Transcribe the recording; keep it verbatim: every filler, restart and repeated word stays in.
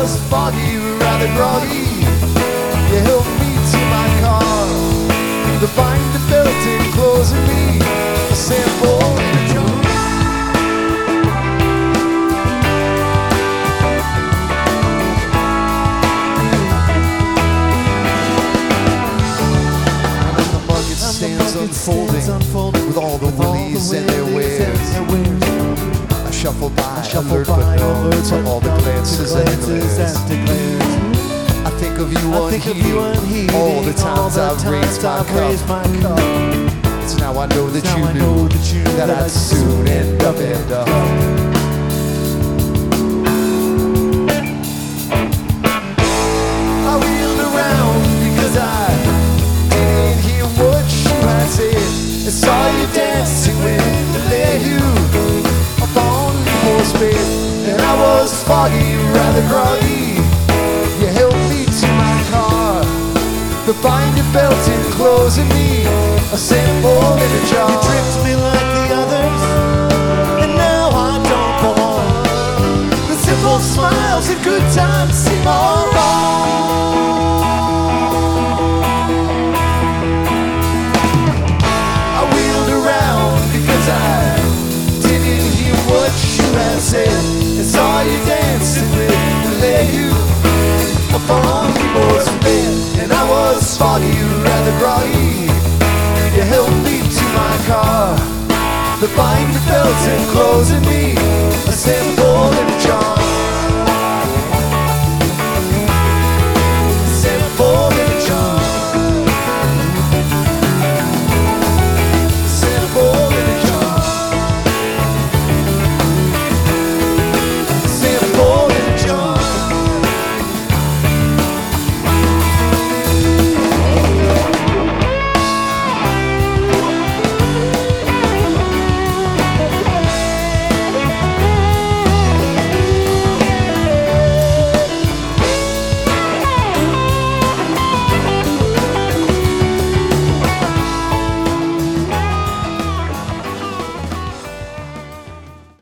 was foggy, rather groggy. You helped me to my car. The binder belt enclosing me, a sample in a jar. And then the bucket stands unfolding, unfolding with all the willies and their wares. I shuffle by, I shuffle alert by, but no to all the glances and glares. I think of you unheeding all the times I've raised my cup. It's now I know that you knew that I'd soon end up end up. I wheeled around because I didn't hear what you had said. I saw you dancing with the lady up on the horse bed, and I was foggy, rather groggy. You helped me to my car. The binder belt enclosing me, a sample in a jar. You tricked me like the others, and now I don't go on. The simple smiles and good times seem all wrong. I wheeled around because I didn't hear what you had said, and saw you dancing with the lady up on the horse bed, and I was foggy, rather groggy. You helped me to my car. The binder belt enclosing me, a simple